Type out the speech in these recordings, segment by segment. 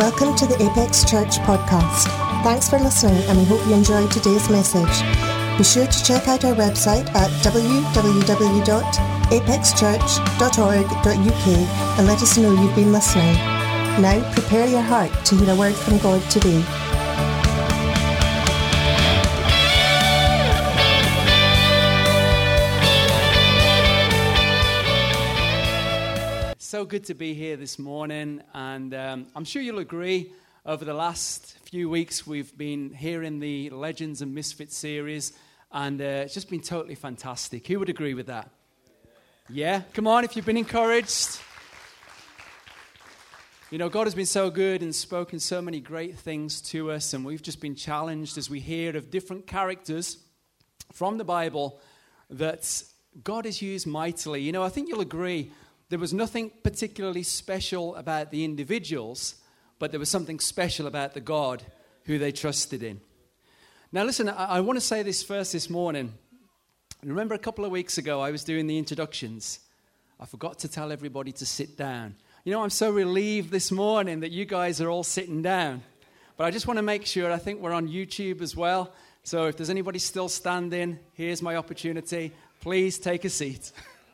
Welcome to the Apex Church podcast. Thanks for listening, and we hope you enjoyed today's message. Be sure to check out our website at www.apexchurch.org.uk and let us know you've been listening. Now, prepare your heart to hear a word from God today. So good to be here this morning, and I'm sure you'll agree, over the last few weeks we've been hearing the Legends and Misfits series, and it's just been totally fantastic. Who would agree with that? Yeah? Come on, if you've been encouraged. You know, God has been so good and spoken so many great things to us, and we've just been challenged as we hear of different characters from the Bible that God has used mightily. You know, I think you'll agree, there was nothing particularly special about the individuals, but there was something special about the God who they trusted in. Now listen, I want to say this first this morning. Remember a couple of weeks ago I was doing the introductions. I forgot to tell everybody to sit down. You know, I'm so relieved this morning that you guys are all sitting down. But I just want to make sure, I think we're on YouTube as well. So if there's anybody still standing, here's my opportunity. Please take a seat.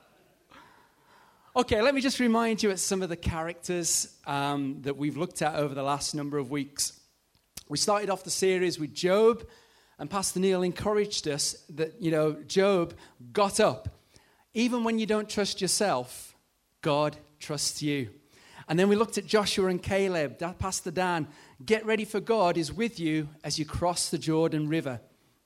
Okay, let me just remind you of some of the characters that we've looked at over the last number of weeks. We started off the series with Job, and Pastor Neil encouraged us that, you know, Job got up. Even when you don't trust yourself, God trusts you. And then we looked at Joshua and Caleb. Pastor Dan, get ready for God is with you as you cross the Jordan River.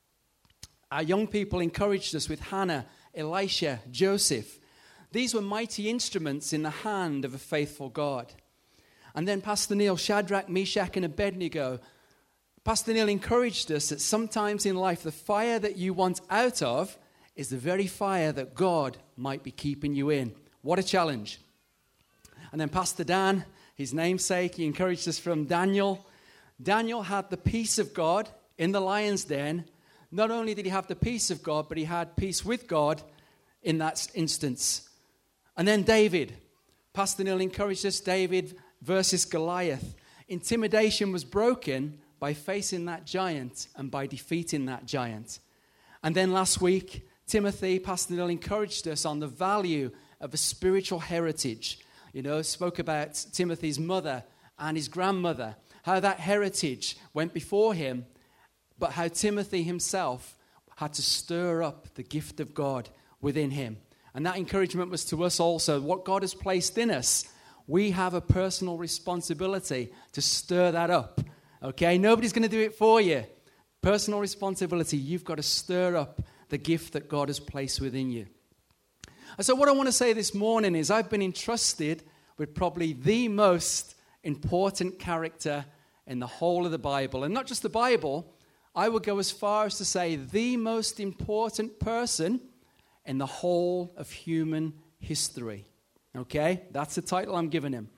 Our young people encouraged us with Hannah, Elisha, Joseph. These were mighty instruments in the hand of a faithful God. And then Pastor Neil, Shadrach, Meshach, and Abednego. Pastor Neil encouraged us that sometimes in life, the fire that you want out of is the very fire that God might be keeping you in. What a challenge. And then Pastor Dan, his namesake, he encouraged us from Daniel. Daniel had the peace of God in the lion's den. Not only did he have the peace of God, but he had peace with God in that instance. And then David. Pastor Neil encouraged us, David versus Goliath. Intimidation was broken by facing that giant and by defeating that giant. And then last week, Timothy, Pastor Neil encouraged us on the value of a spiritual heritage. You know, spoke about Timothy's mother and his grandmother, how that heritage went before him, but how Timothy himself had to stir up the gift of God within him. And that encouragement was to us also. What God has placed in us, we have a personal responsibility to stir that up. Okay? Nobody's going to do it for you. Personal responsibility. You've got to stir up the gift that God has placed within you. And so what I want to say this morning is I've been entrusted with probably the most important character in the whole of the Bible. And not just the Bible, I would go as far as to say the most important person in the whole of human history. Okay? That's the title I'm giving him.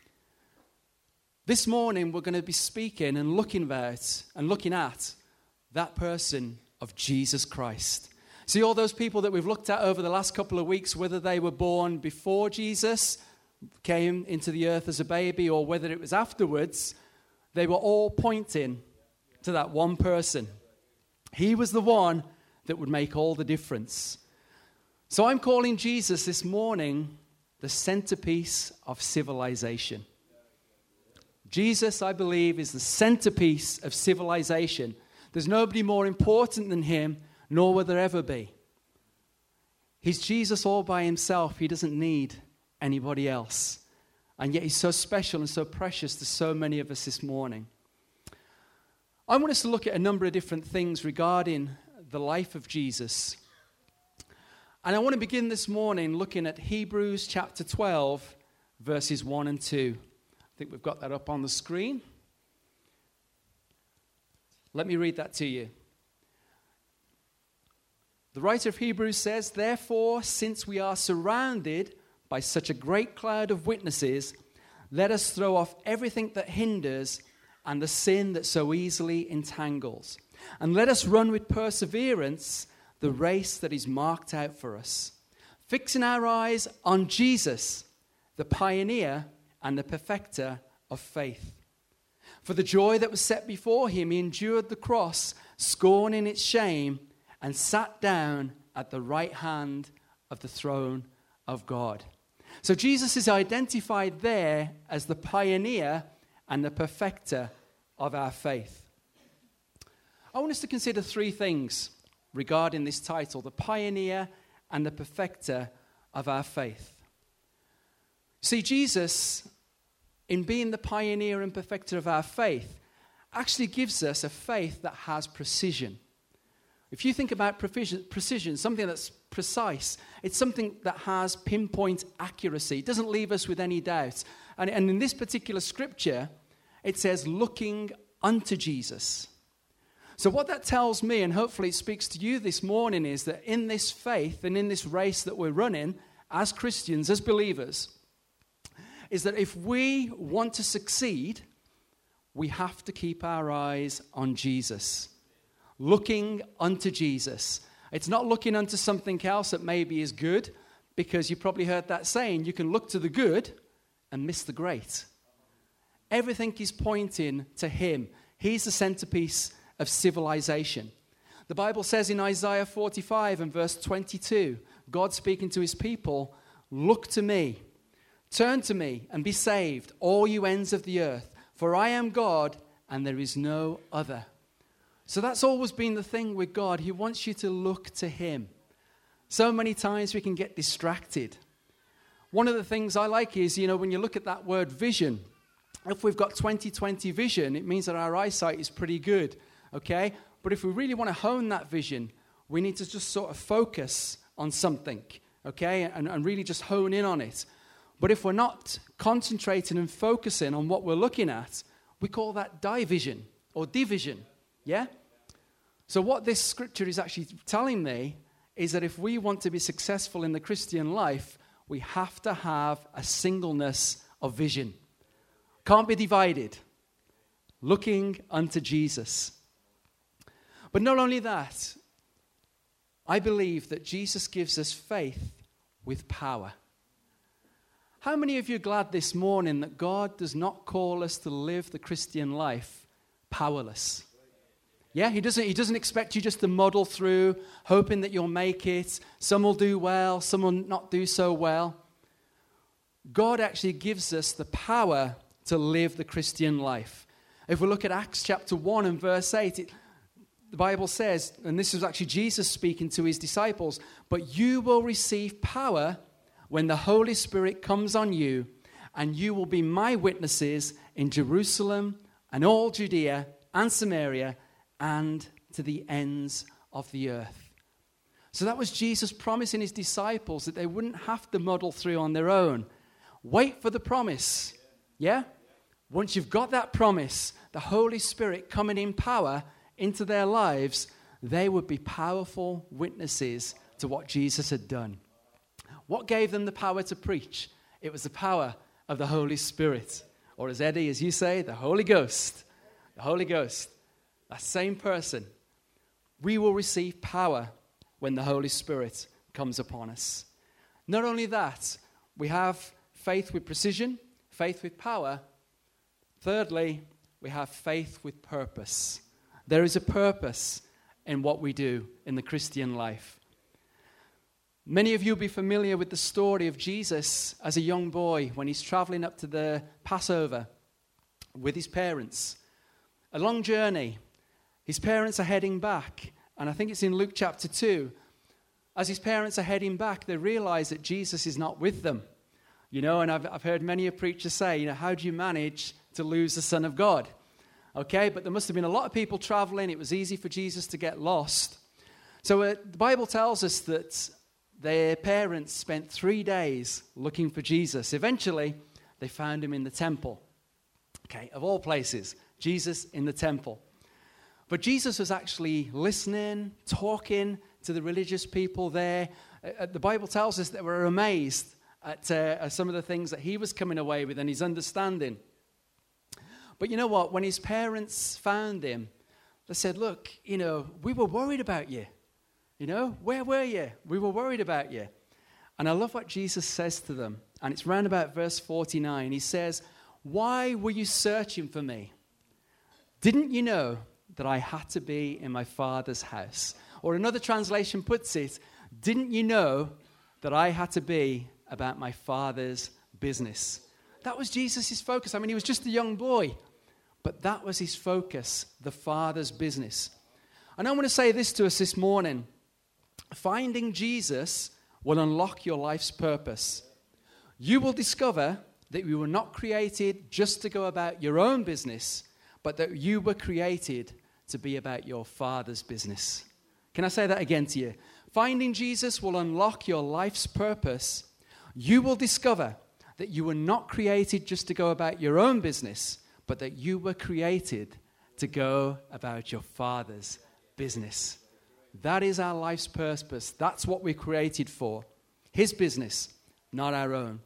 This morning we're going to be speaking and looking at that person of Jesus Christ. See, all those people that we've looked at over the last couple of weeks, whether they were born before Jesus came into the earth as a baby or whether it was afterwards, they were all pointing to that one person. He was the one that would make all the difference. So I'm calling Jesus this morning the centerpiece of civilization. Jesus, I believe, is the centerpiece of civilization. There's nobody more important than him, nor will there ever be. He's Jesus all by himself. He doesn't need anybody else. And yet he's so special and so precious to so many of us this morning. I want us to look at a number of different things regarding the life of Jesus. And I want to begin this morning looking at Hebrews chapter 12, verses 1 and 2. I think we've got that up on the screen. Let me read that to you. The writer of Hebrews says, "Therefore, since we are surrounded by such a great cloud of witnesses, let us throw off everything that hinders and the sin that so easily entangles. And let us run with perseverance the race that is marked out for us, fixing our eyes on Jesus, the pioneer and the perfecter of faith, For the joy that was set before him, he endured the cross, scorning its shame, and sat down at the right hand of the throne of God. So Jesus is identified there as the pioneer and the perfecter of our faith. I want us to consider three things regarding this title, the pioneer and the perfecter of our faith. See, Jesus, in being the pioneer and perfecter of our faith, actually gives us a faith that has precision. If you think about precision, something that's precise, it's something that has pinpoint accuracy. It doesn't leave us with any doubt. And in this particular scripture, it says, looking unto Jesus. So what that tells me, and hopefully it speaks to you this morning, is that in this faith and in this race that we're running, as Christians, as believers, is that if we want to succeed, we have to keep our eyes on Jesus. Looking unto Jesus. It's not looking unto something else that maybe is good, because you probably heard that saying, you can look to the good and miss the great. Everything is pointing to him. He's the centerpiece of civilization. The Bible says in Isaiah 45 and verse 22, God speaking to his people, look to me, turn to me and be saved, all you ends of the earth, for I am God and there is no other. So that's always been the thing with God. He wants you to look to him. So many times we can get distracted. One of the things I like is, when you look at that word vision, if we've got 20/20 vision, it means that our eyesight is pretty good, okay? But if we really want to hone that vision, we need to just sort of focus on something, okay? And really just hone in on it. But if we're not concentrating and focusing on what we're looking at, we call that division or division, yeah? So what this scripture is actually telling me is that if we want to be successful in the Christian life, we have to have a singleness of vision. Can't be divided. Looking unto Jesus. But not only that, I believe that Jesus gives us faith with power. How many of you are glad this morning that God does not call us to live the Christian life powerless? Yeah, he doesn't expect you just to muddle through, hoping that you'll make it. Some will do well, some will not do so well. God actually gives us the power to live the Christian life. If we look at Acts chapter 1 and verse 8, the Bible says, and this is actually Jesus speaking to his disciples, but you will receive power when the Holy Spirit comes on you, and you will be my witnesses in Jerusalem and all Judea and Samaria and to the ends of the earth. So that was Jesus promising his disciples that they wouldn't have to muddle through on their own. Wait for the promise. Yeah? Once you've got that promise, the Holy Spirit coming in power into their lives, they would be powerful witnesses to what Jesus had done. What gave them the power to preach? It was the power of the Holy Spirit. Or as Eddie, as you say, the Holy Ghost. The Holy Ghost. That same person. We will receive power when the Holy Spirit comes upon us. Not only that, we have faith with precision, faith with power. Thirdly, we have faith with purpose. There is a purpose in what we do in the Christian life. Many of you will be familiar with the story of Jesus as a young boy when he's traveling up to the Passover with his parents. A long journey. His parents are heading back, and I think it's in Luke chapter 2. As his parents are heading back, they realize that Jesus is not with them. And I've heard many a preacher say, how do you manage to lose the Son of God? Okay, but there must have been a lot of people traveling. It was easy for Jesus to get lost. So the Bible tells us that their parents spent 3 days looking for Jesus. Eventually, they found him in the temple. Okay, of all places, Jesus in the temple. But Jesus was actually listening, talking to the religious people there. The Bible tells us that we're amazed at some of the things that he was coming away with and his understanding. But you know what? When his parents found him, they said, look, we were worried about you. Where were you? We were worried about you. And I love what Jesus says to them. And it's round about verse 49. He says, why were you searching for me? Didn't you know that I had to be in my Father's house? Or another translation puts it, didn't you know that I had to be about my Father's business? That was Jesus' focus. I mean, he was just a young boy, but that was his focus, the Father's business. And I want to say this to us this morning. Finding Jesus will unlock your life's purpose. You will discover that you were not created just to go about your own business, but that you were created to be about your Father's business. Can I say that again to you? Finding Jesus will unlock your life's purpose. You will discover that you were not created just to go about your own business, but that you were created to go about your Father's business. That is our life's purpose. That's what we're created for. His business, not our own.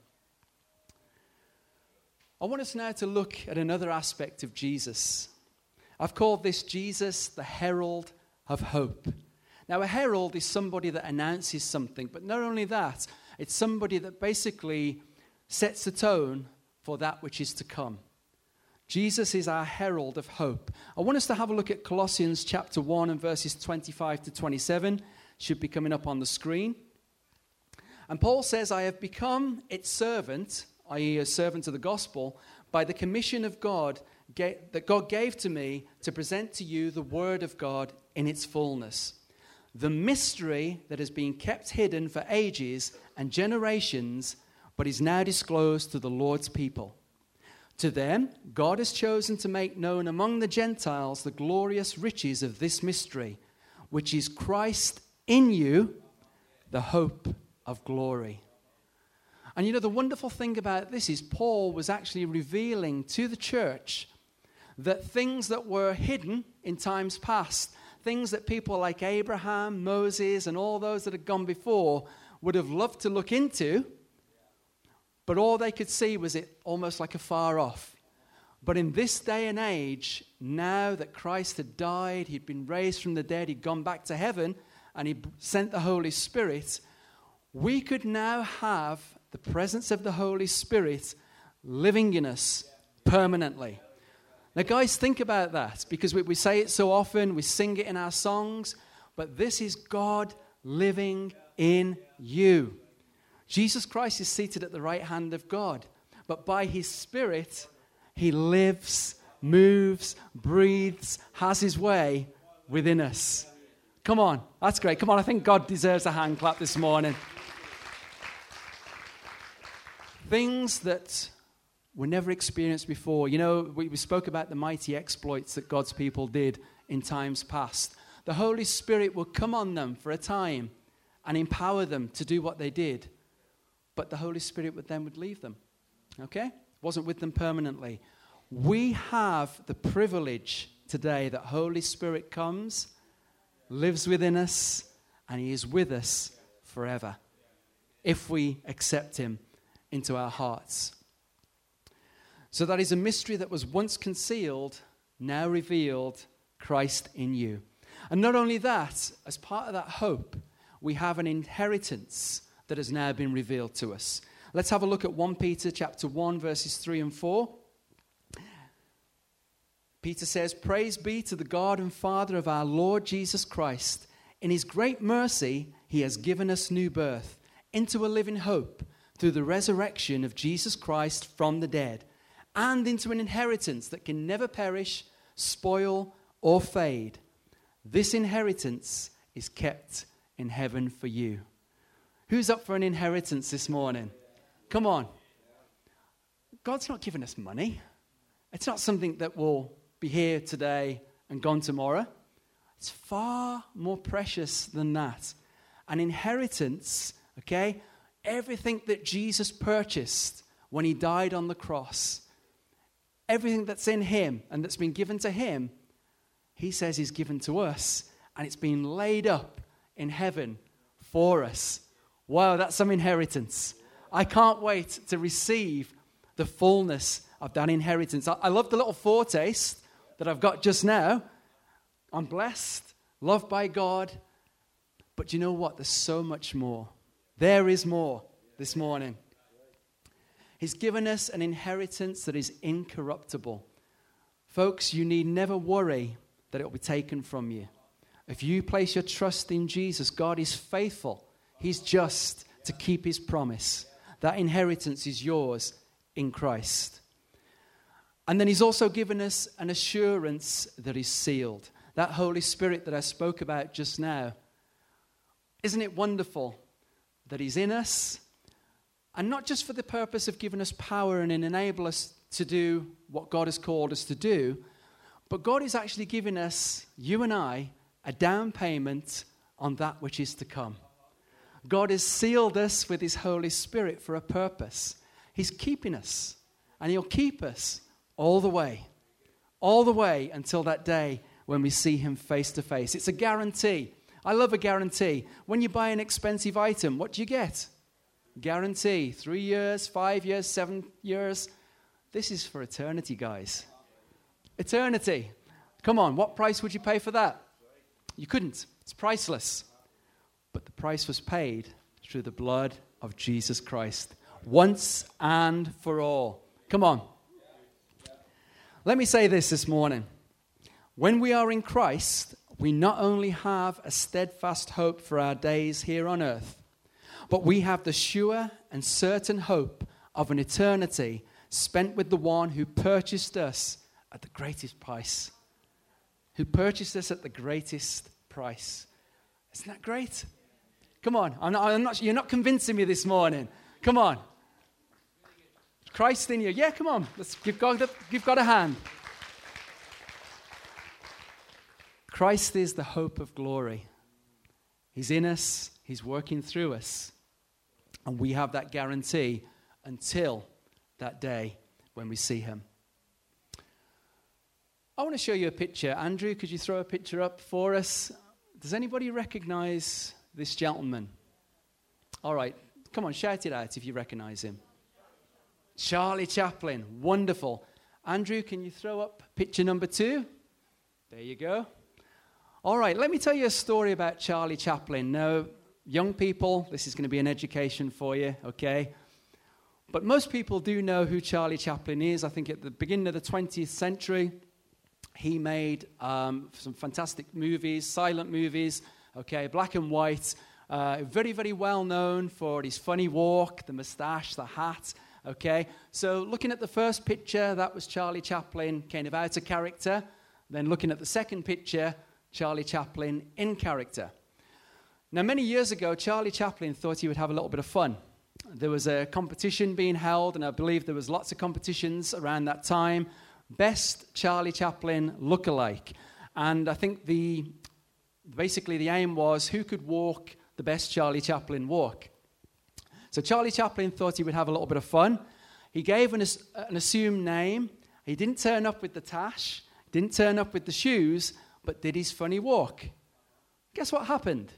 I want us now to look at another aspect of Jesus. I've called this Jesus the herald of hope. Now, a herald is somebody that announces something, but not only that, it's somebody that basically sets the tone for that which is to come. Jesus is our herald of hope. I want us to have a look at Colossians chapter 1 and verses 25 to 27. Should be coming up on the screen. And Paul says, I have become its servant, i.e. a servant of the gospel, by the commission of God that God gave to me to present to you the word of God in its fullness. The mystery that has been kept hidden for ages and generations, but is now disclosed to the Lord's people. To them, God has chosen to make known among the Gentiles the glorious riches of this mystery, which is Christ in you, the hope of glory. And you know, the wonderful thing about this is Paul was actually revealing to the church that things that were hidden in times past, things that people like Abraham, Moses, and all those that had gone before would have loved to look into, but all they could see was it almost like afar off. But in this day and age, now that Christ had died, he'd been raised from the dead, he'd gone back to heaven, and he sent the Holy Spirit, we could now have the presence of the Holy Spirit living in us permanently. Now, guys, think about that, because we say it so often, we sing it in our songs, but this is God living in you. Jesus Christ is seated at the right hand of God, but by his Spirit, he lives, moves, breathes, has his way within us. Come on, that's great. Come on, I think God deserves a hand clap this morning. Things that were never experienced before. You know, we spoke about the mighty exploits that God's people did in times past. The Holy Spirit will come on them for a time and empower them to do what they did. But the Holy Spirit would leave them. Okay? Wasn't with them permanently. We have the privilege today that Holy Spirit comes, lives within us, and he is with us forever if we accept him into our hearts. So that is a mystery that was once concealed, now revealed, Christ in you. And not only that, as part of that hope, we have an inheritance that has now been revealed to us. Let's have a look at 1 Peter chapter 1, verses 3 and 4. Peter says, Praise be to the God and Father of our Lord Jesus Christ. In his great mercy, he has given us new birth into a living hope through the resurrection of Jesus Christ from the dead, and into an inheritance that can never perish, spoil, or fade. This inheritance is kept in heaven for you. Who's up for an inheritance this morning? Come on. God's not giving us money. It's not something that will be here today and gone tomorrow. It's far more precious than that. An inheritance, okay? Everything that Jesus purchased when he died on the cross, everything that's in him and that's been given to him, he says is given to us, and it's been laid up in heaven for us. Wow, that's some inheritance. I can't wait to receive the fullness of that inheritance. I love the little foretaste that I've got just now. I'm blessed, loved by God. But you know what? There's so much more. There is more this morning. He's given us an inheritance that is incorruptible. Folks, you need never worry that it will be taken from you. If you place your trust in Jesus, God is faithful. He's just to keep his promise. That inheritance is yours in Christ. And then he's also given us an assurance that is sealed. That Holy Spirit that I spoke about just now. Isn't it wonderful that he's in us? And not just for the purpose of giving us power and enable us to do what God has called us to do, but God is actually giving us, you and I, a down payment on that which is to come. God has sealed us with his Holy Spirit for a purpose. He's keeping us, and he'll keep us all the way until that day when we see him face to face. It's a guarantee. I love a guarantee. When you buy an expensive item, what do you get? Guarantee. 3 years, 5 years, 7 years. This is for eternity, guys. Eternity. Come on, what price would you pay for that? You couldn't. It's priceless. But the price was paid through the blood of Jesus Christ. Once and for all. Come on. Let me say this morning. When we are in Christ, we not only have a steadfast hope for our days here on earth, but we have the sure and certain hope of an eternity spent with the one who purchased us at the greatest price. Who purchased us at the greatest price. Isn't that great? Come on. You're not convincing me this morning. Come on. Christ in you. Yeah, come on. Let's give God a hand. Christ is the hope of glory. He's in us. He's working through us. And we have that guarantee until that day when we see him. I want to show you a picture. Andrew, could you throw a picture up for us? Does anybody recognize this gentleman? All right. Come on, shout it out if you recognize him. Charlie Chaplin. Wonderful. Andrew, can you throw up picture number 2? There you go. All right, let me tell you a story about Charlie Chaplin. Now, young people, this is going to be an education for you, okay? But most people do know who Charlie Chaplin is. I think at the beginning of the 20th century, he made some fantastic movies, silent movies, okay, black and white. Very, very well known for his funny walk, the mustache, the hat, okay? So looking at the first picture, that was Charlie Chaplin kind of out of character. Then looking at the second picture, Charlie Chaplin in character. Now, many years ago, Charlie Chaplin thought he would have a little bit of fun. There was a competition being held, and I believe there was lots of competitions around that time. Best Charlie Chaplin lookalike. And I think basically the aim was who could walk the best Charlie Chaplin walk. So Charlie Chaplin thought he would have a little bit of fun. He gave an assumed name. He didn't turn up with the tash, didn't turn up with the shoes, but did his funny walk. Guess what happened?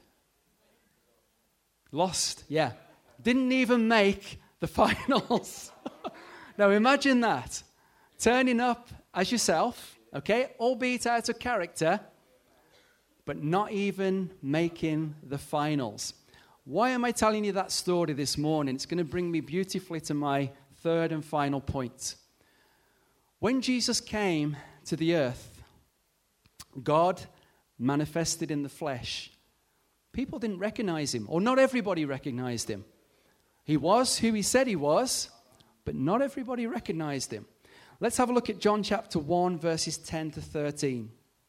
Lost, yeah. Didn't even make the finals. Now imagine that. Turning up as yourself, okay, albeit out of character, but not even making the finals. Why am I telling you that story this morning? It's going to bring me beautifully to my third and final point. When Jesus came to the earth, God manifested in the flesh. People didn't recognize him, or not everybody recognized him. He was who he said he was, but not everybody recognized him. Let's have a look at John chapter 1, verses 10 to 13.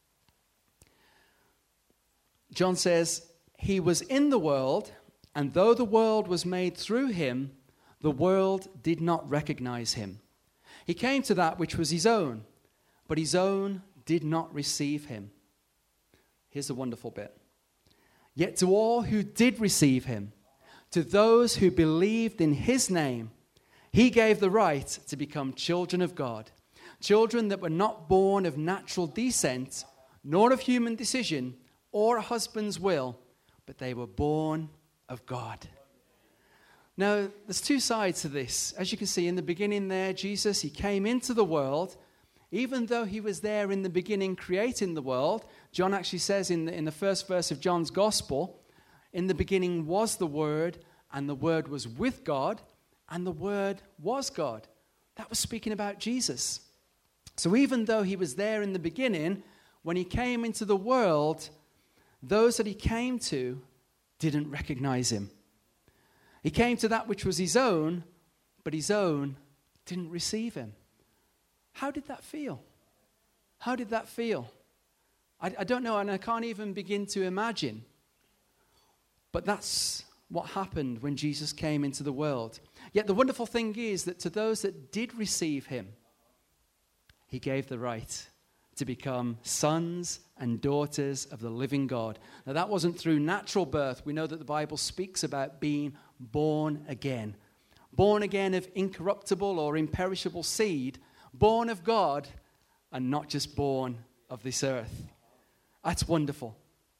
John says, "He was in the world, and though the world was made through him, the world did not recognize him. He came to that which was his own, but his own did not receive him." Here's the wonderful bit. "Yet to all who did receive him, to those who believed in his name, he gave the right to become children of God, children that were not born of natural descent, nor of human decision, or a husband's will, but they were born of God." Now, there's two sides to this. As you can see in the beginning there, Jesus, he came into the world. Even though he was there in the beginning creating the world, John actually says in the first verse of John's gospel, in the beginning was the Word, and the Word was with God, and the Word was God. That was speaking about Jesus. So even though he was there in the beginning, when he came into the world, those that he came to didn't recognize him. He came to that which was his own, but his own didn't receive him. How did that feel? How did that feel? I don't know, and I can't even begin to imagine. But that's what happened when Jesus came into the world. Yet the wonderful thing is that to those that did receive him, he gave the right to become sons and daughters of the living God. Now that wasn't through natural birth. We know that the Bible speaks about being born again. Born again of incorruptible or imperishable seed, born of God, and not just born of this earth. That's wonderful.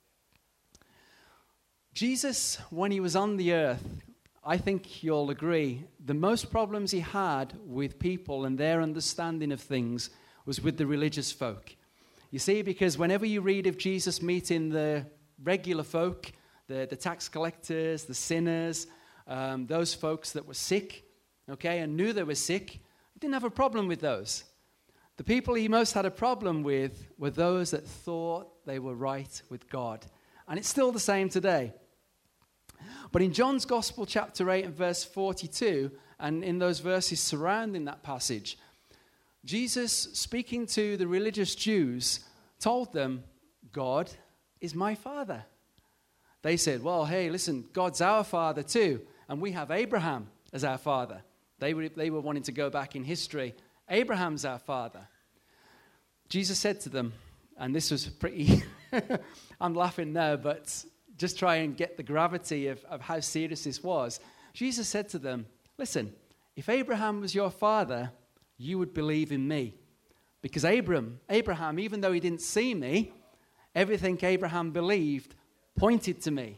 Jesus, when he was on the earth, I think you'll agree, the most problems he had with people and their understanding of things was with the religious folk. You see, because whenever you read of Jesus meeting the regular folk, the tax collectors, the sinners, those folks that were sick, okay, and knew they were sick, he didn't have a problem with those. The people he most had a problem with were those that thought they were right with God. And it's still the same today. But in John's Gospel, chapter 8 and verse 42, and in those verses surrounding that passage, Jesus, speaking to the religious Jews, told them, God is my Father. They said, well, hey, listen, God's our Father too, and we have Abraham as our father. They were wanting to go back in history. Abraham's our father. Jesus said to them, and this was pretty, I'm laughing now, but just try and get the gravity of how serious this was. Jesus said to them, listen, if Abraham was your father, you would believe in me. Because Abraham, even though he didn't see me, everything Abraham believed pointed to me.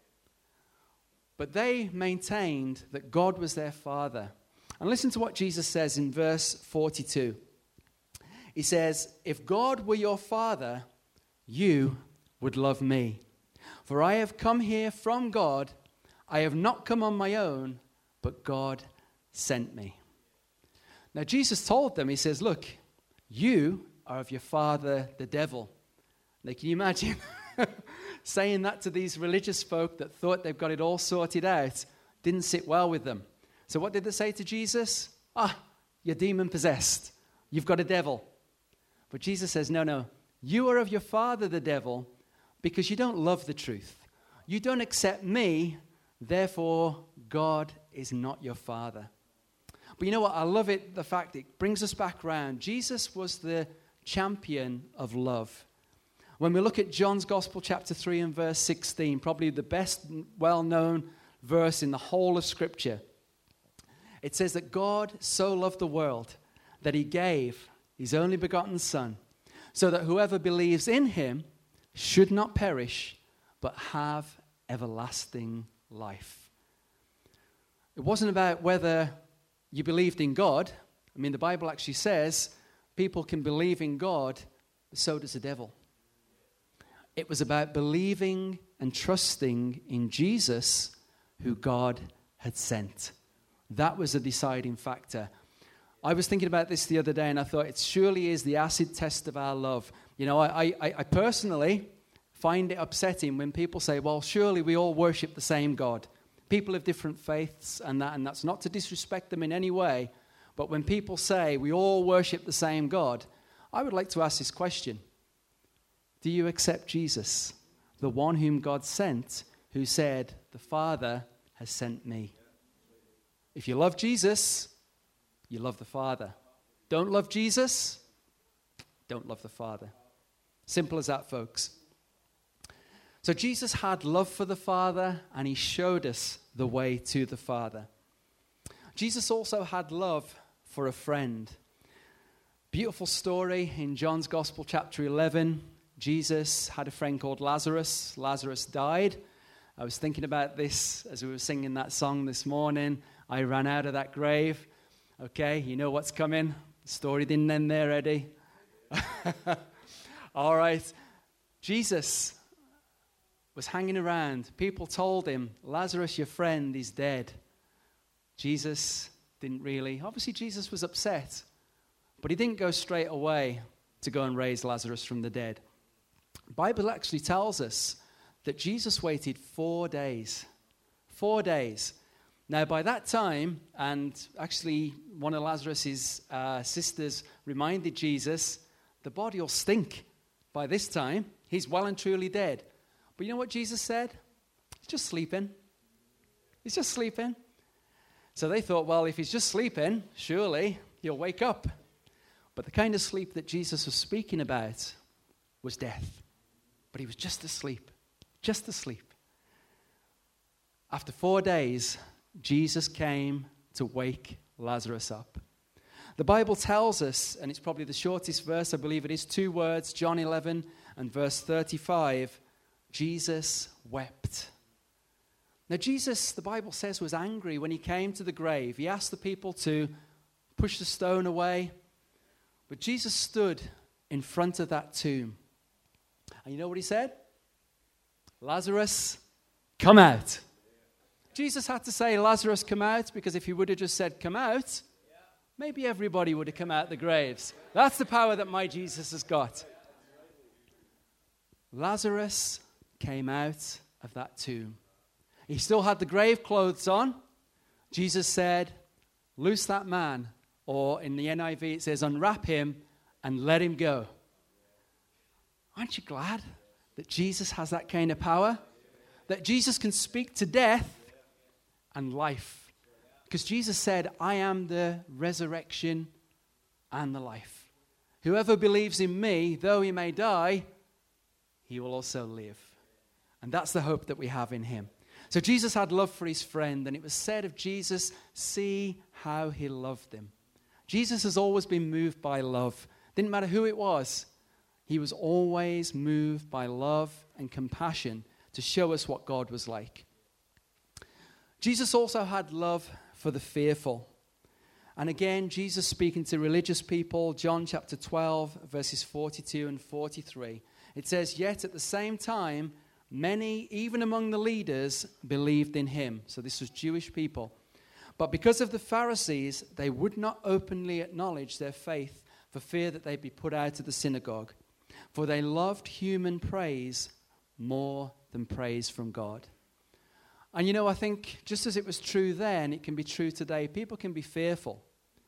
But they maintained that God was their father. And listen to what Jesus says in verse 42. He says, if God were your father, you would love me. For I have come here from God. I have not come on my own, but God sent me. Now Jesus told them, he says, look, you are of your father, the devil. Now can you imagine saying that to these religious folk that thought they've got it all sorted out? Didn't sit well with them. So what did they say to Jesus? You're demon possessed. You've got a devil. But Jesus says, no, you are of your father, the devil, because you don't love the truth. You don't accept me, therefore God is not your father. But you know what? I love it, the fact it brings us back around. Jesus was the champion of love. When we look at John's Gospel, chapter 3 and verse 16, probably the best well-known verse in the whole of Scripture, it says that God so loved the world that he gave his only begotten Son, so that whoever believes in him should not perish, but have everlasting life. It wasn't about whether you believed in God. I mean, the Bible actually says people can believe in God, but so does the devil. It was about believing and trusting in Jesus, who God had sent. That was a deciding factor. I was thinking about this the other day, and I thought it surely is the acid test of our love. You know, I personally find it upsetting when people say, well, surely we all worship the same God. People of different faiths and that's not to disrespect them in any way. But when people say we all worship the same God, I would like to ask this question. Do you accept Jesus, the one whom God sent, who said, the Father has sent me? If you love Jesus, you love the Father. Don't love Jesus, don't love the Father. Simple as that, folks. So Jesus had love for the Father, and he showed us the way to the Father. Jesus also had love for a friend. Beautiful story in John's Gospel, chapter 11. Jesus had a friend called Lazarus. Lazarus died. I was thinking about this as we were singing that song this morning. I ran out of that grave. Okay, you know what's coming. The story didn't end there, Eddie. All right. Jesus was hanging around. People told him, Lazarus, your friend, is dead. Jesus didn't really. Obviously, Jesus was upset. But he didn't go straight away to go and raise Lazarus from the dead. The Bible actually tells us that Jesus waited 4 days. 4 days. Now, by that time, and actually one of Lazarus' sisters reminded Jesus, the body will stink by this time. He's well and truly dead. But you know what Jesus said? He's just sleeping. He's just sleeping. So they thought, well, if he's just sleeping, surely he'll wake up. But the kind of sleep that Jesus was speaking about was death. But he was just asleep. Just asleep. After 4 days, Jesus came to wake Lazarus up. The Bible tells us, and it's probably the shortest verse, I believe it is 2 words, John 11 and verse 35, Jesus wept. Now Jesus, the Bible says, was angry when he came to the grave. He asked the people to push the stone away, but Jesus stood in front of that tomb. And you know what he said? Lazarus, come out. Jesus had to say, Lazarus, come out, because if he would have just said, come out, maybe everybody would have come out the graves. That's the power that my Jesus has got. Lazarus came out of that tomb. He still had the grave clothes on. Jesus said, loose that man, or in the NIV it says, unwrap him and let him go. Aren't you glad that Jesus has that kind of power? That Jesus can speak to death and life. Because Jesus said, I am the resurrection and the life. Whoever believes in me, though he may die, he will also live. And that's the hope that we have in him. So Jesus had love for his friend, and it was said of Jesus, see how he loved him. Jesus has always been moved by love. Didn't matter who it was. He was always moved by love and compassion to show us what God was like. Jesus also had love for the fearful. And again, Jesus speaking to religious people, John chapter 12, verses 42 and 43. It says, yet at the same time, many, even among the leaders, believed in him. So this was Jewish people. But because of the Pharisees, they would not openly acknowledge their faith for fear that they'd be put out of the synagogue. For they loved human praise more than praise from God. And you know, I think just as it was true then, it can be true today. People can be fearful.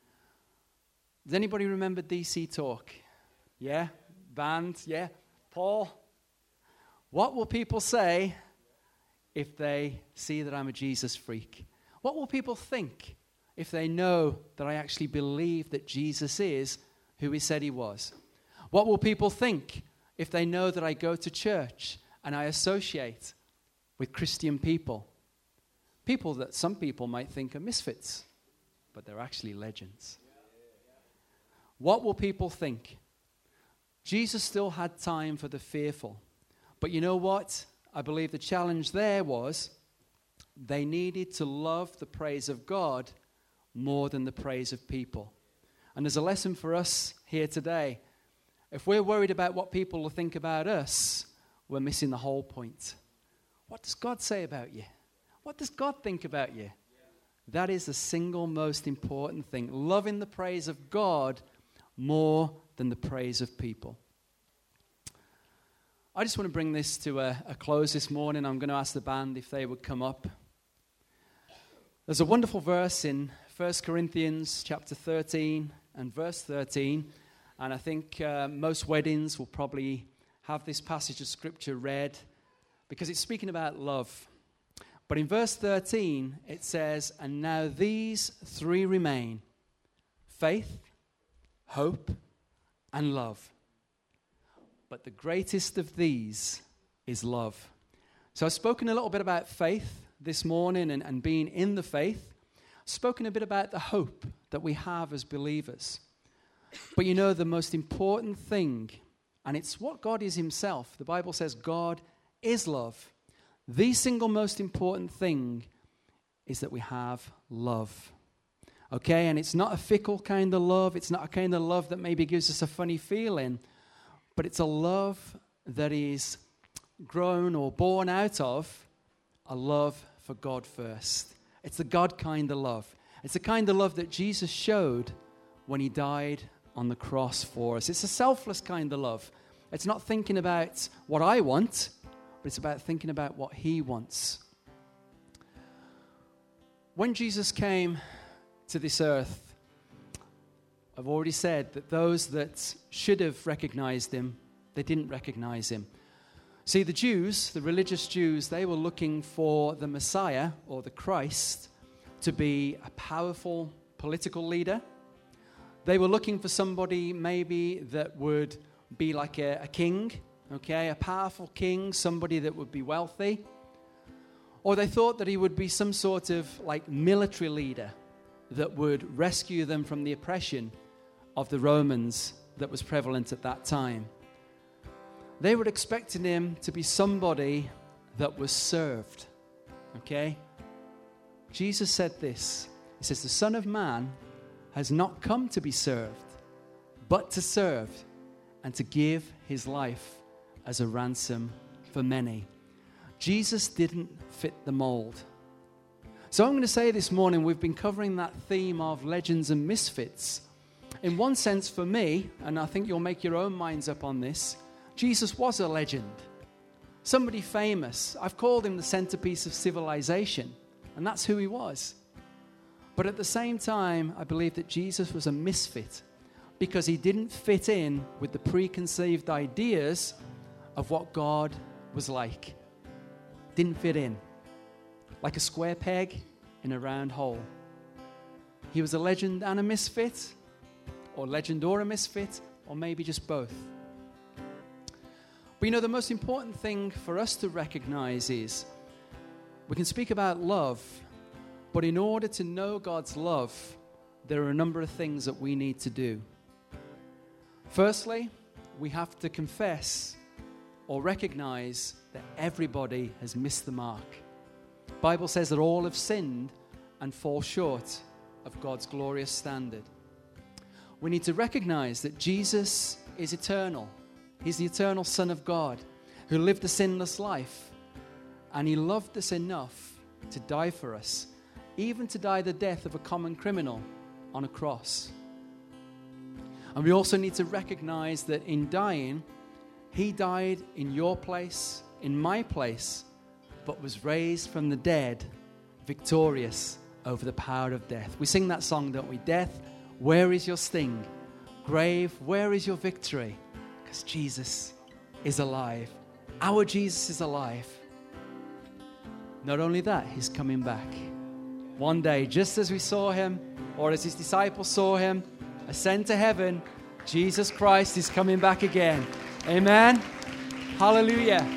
Does anybody remember DC Talk? Yeah? Band? Yeah? Paul? What will people say if they see that I'm a Jesus freak? What will people think if they know that I actually believe that Jesus is who he said he was? What will people think if they know that I go to church and I associate with Christian people? People that some people might think are misfits, but they're actually legends. What will people think? Jesus still had time for the fearful. But you know what? I believe the challenge there was they needed to love the praise of God more than the praise of people. And there's a lesson for us here today. If we're worried about what people will think about us, we're missing the whole point. What does God say about you? What does God think about you? That is the single most important thing. Loving the praise of God more than the praise of people. I just want to bring this to a close this morning. I'm going to ask the band if they would come up. There's a wonderful verse in 1 Corinthians chapter 13 and verse 13. And I think most weddings will probably have this passage of scripture read because it's speaking about love. But in verse 13, it says, and now these three remain, faith, hope, and love. But the greatest of these is love. So I've spoken a little bit about faith this morning and being in the faith. I've spoken a bit about the hope that we have as believers. But you know, the most important thing, and it's what God is himself. The Bible says God is love. The single most important thing is that we have love. Okay, and it's not a fickle kind of love. It's not a kind of love that maybe gives us a funny feeling. But it's a love that is grown or born out of a love for God first. It's the God kind of love. It's the kind of love that Jesus showed when he died on the cross for us. It's a selfless kind of love. It's not thinking about what I want, but it's about thinking about what he wants. When Jesus came to this earth, I've already said that those that should have recognized him, they didn't recognize him. See, the Jews, the religious Jews, they were looking for the Messiah or the Christ to be a powerful political leader. They were looking for somebody maybe that would be like a king, okay, a powerful king, somebody that would be wealthy. Or they thought that he would be some sort of like military leader that would rescue them from the oppression of the Romans that was prevalent at that time. They were expecting him to be somebody that was served, okay? Jesus said this. He says, the Son of Man has not come to be served, but to serve and to give his life as a ransom for many. Jesus didn't fit the mold. So I'm going to say this morning, we've been covering that theme of legends and misfits. In one sense, for me, and I think you'll make your own minds up on this, Jesus was a legend, somebody famous. I've called him the centerpiece of civilization, and that's who he was. But at the same time, I believe that Jesus was a misfit because he didn't fit in with the preconceived ideas of what God was like. Didn't fit in. Like a square peg in a round hole. He was a legend and a misfit, or legend or a misfit, or maybe just both. But you know, the most important thing for us to recognize is we can speak about love, but in order to know God's love, there are a number of things that we need to do. Firstly, we have to confess or recognize that everybody has missed the mark. The Bible says that all have sinned and fall short of God's glorious standard. We need to recognize that Jesus is eternal. He's the eternal Son of God who lived a sinless life, and he loved us enough to die for us, even to die the death of a common criminal on a cross. And we also need to recognize that in dying, he died in your place, in my place, but was raised from the dead, victorious over the power of death. We sing that song, don't we? Death, where is your sting? Grave, where is your victory? Because Jesus is alive. Our Jesus is alive. Not only that, he's coming back. One day, just as we saw him, or as his disciples saw him, ascend to heaven, Jesus Christ is coming back again. Amen? Hallelujah.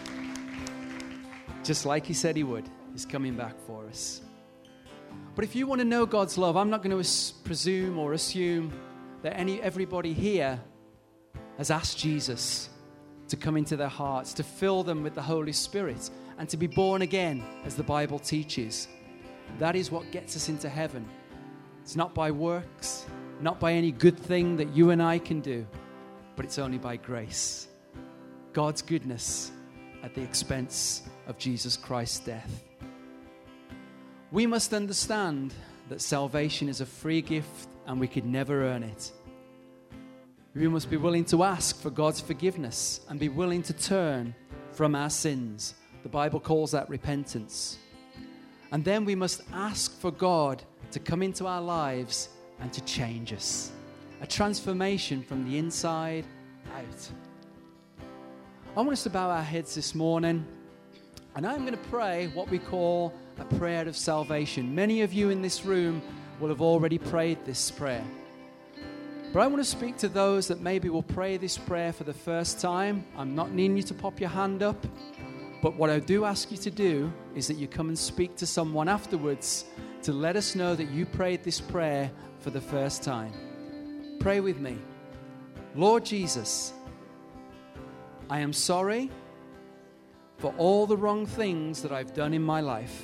Just like he said he would, he's coming back for us. But if you want to know God's love, I'm not going to presume or assume that everybody here has asked Jesus to come into their hearts, to fill them with the Holy Spirit, and to be born again, as the Bible teaches. That is what gets us into heaven. It's not by works, not by any good thing that you and I can do, but it's only by grace. God's goodness at the expense of Jesus Christ's death. We must understand that salvation is a free gift and we could never earn it. We must be willing to ask for God's forgiveness and be willing to turn from our sins. The Bible calls that repentance. And then we must ask for God to come into our lives and to change us. A transformation from the inside out. I want us to bow our heads this morning, and I'm going to pray what we call a prayer of salvation. Many of you in this room will have already prayed this prayer. But I want to speak to those that maybe will pray this prayer for the first time. I'm not needing you to pop your hand up, but what I do ask you to do is that you come and speak to someone afterwards to let us know that you prayed this prayer for the first time. Pray with me. Lord Jesus, I am sorry for all the wrong things that I've done in my life.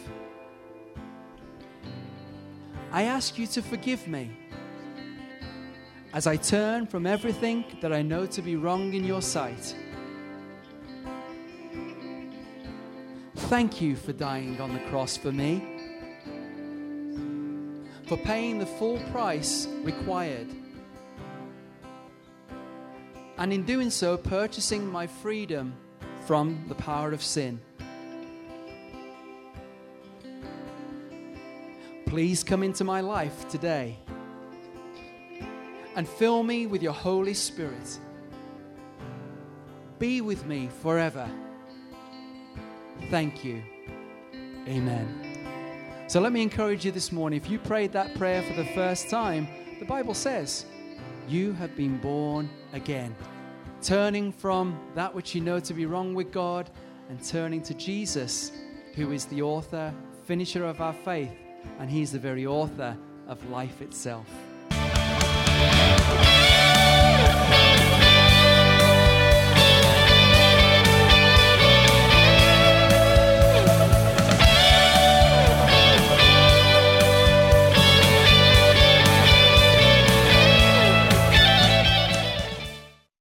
I ask you to forgive me as I turn from everything that I know to be wrong in your sight. Thank you for dying on the cross for me, for paying the full price required and in doing so, purchasing my freedom from the power of sin. Please come into my life today and fill me with your Holy Spirit. Be with me forever. Thank you. Amen. So let me encourage you this morning. If you prayed that prayer for the first time, the Bible says you have been born again. Turning from that which you know to be wrong with God and turning to Jesus, who is the author, finisher of our faith, and he's the very author of life itself.